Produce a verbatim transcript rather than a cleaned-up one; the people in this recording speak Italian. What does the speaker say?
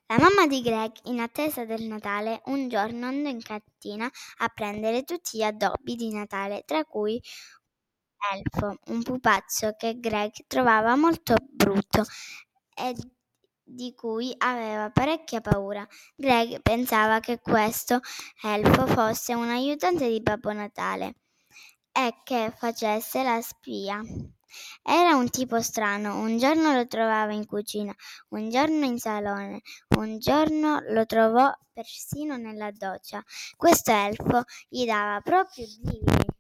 La mamma di Greg, in attesa del Natale, un giorno andò in cantina a prendere tutti gli addobbi di Natale, tra cui Elfo, un pupazzo che Greg trovava molto brutto e di cui aveva parecchia paura. Greg pensava che questo elfo fosse un aiutante di Babbo Natale e che facesse la spia. Era un tipo strano, un giorno lo trovava in cucina, un giorno in salone, un giorno lo trovò persino nella doccia. Questo elfo gli dava proprio i brividi.